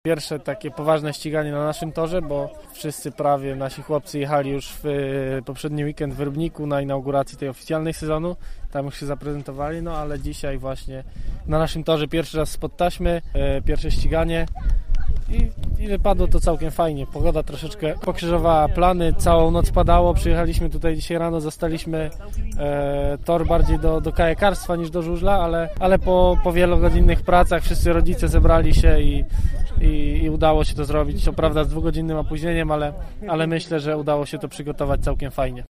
Pierwsze takie poważne ściganie na naszym torze, bo wszyscy prawie nasi chłopcy jechali już w poprzedni weekend w Rybniku na inauguracji tej oficjalnej sezonu. Tam już się zaprezentowali, no ale dzisiaj właśnie na naszym torze pierwszy raz spod taśmy, pierwsze ściganie i wypadło to całkiem fajnie. Pogoda troszeczkę pokrzyżowała plany, całą noc padało, przyjechaliśmy tutaj dzisiaj rano, zostaliśmy tor bardziej do kajakarstwa niż do żużla, ale po wielogodzinnych pracach wszyscy rodzice zebrali się i udało się to zrobić. Co prawda z 2-godzinnym opóźnieniem, ale myślę, że udało się to przygotować całkiem fajnie.